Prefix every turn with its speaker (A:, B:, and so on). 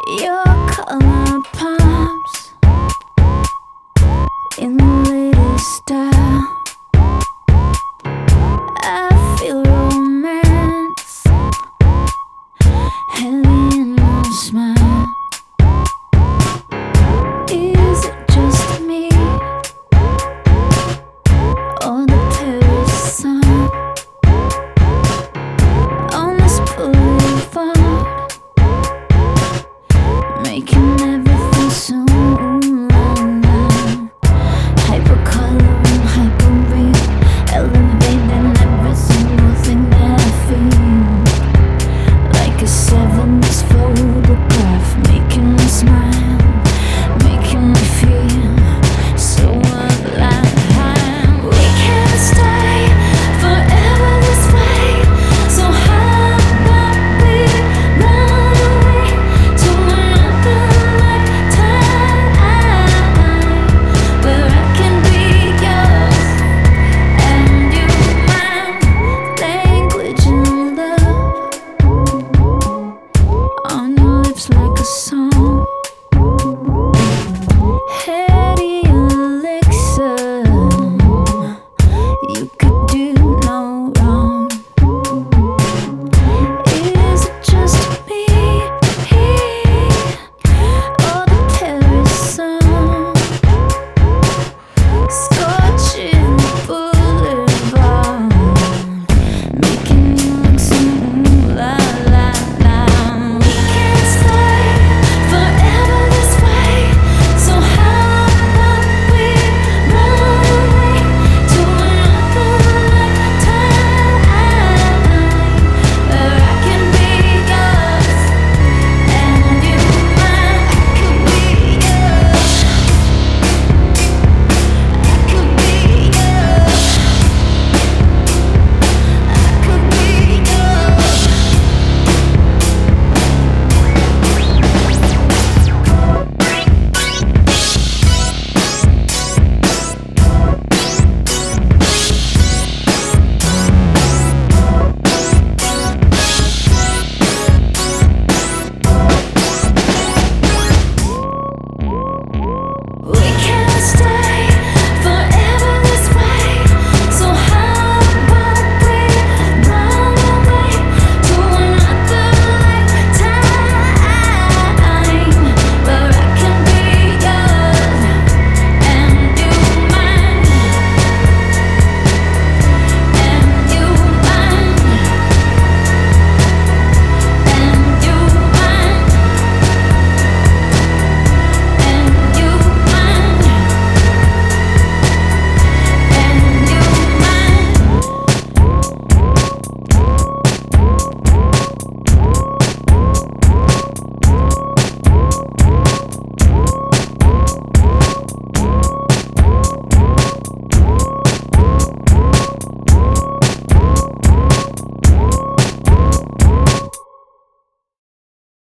A: Your color pops in the latest style. I feel romance heavy in your smile. Is it just me or the Paris sun on this boulevard, making everything so alive? Hypercolor and hyper-real, elevating every single thing that I feel. Like a 70s photograph, making me smile, making me feel so alive. We can't stay forever this way, so how about we run away to another lifetime, where I can be yours and you mine. Language and love on your lips like a song.